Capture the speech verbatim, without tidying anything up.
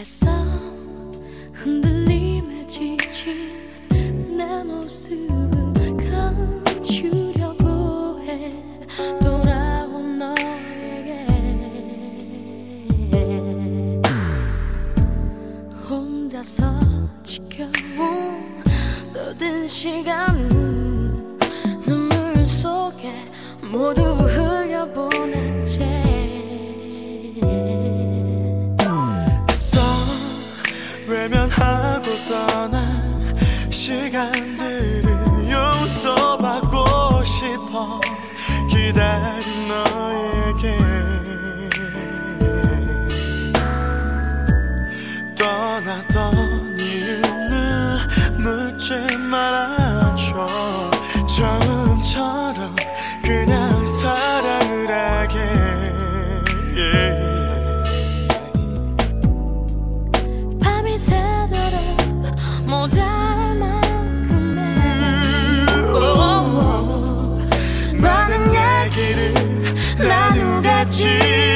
혼자서 흔들림에 지친 내 모습을 감추려고 해. 돌아온 너에게 혼자서 지켜온 떠든 시간은 눈물 속에 모두 흘려보냈지. 애써 외면하고 떠난 시간들을 용서받고 싶어. 기다린 너에게 떠나던 이유는 묻지 말아줘. 처음처럼 그냥 사랑을 하게. yeah. 밤이 새도록 모자랄 만큼의 많은 얘기를 나누겠지.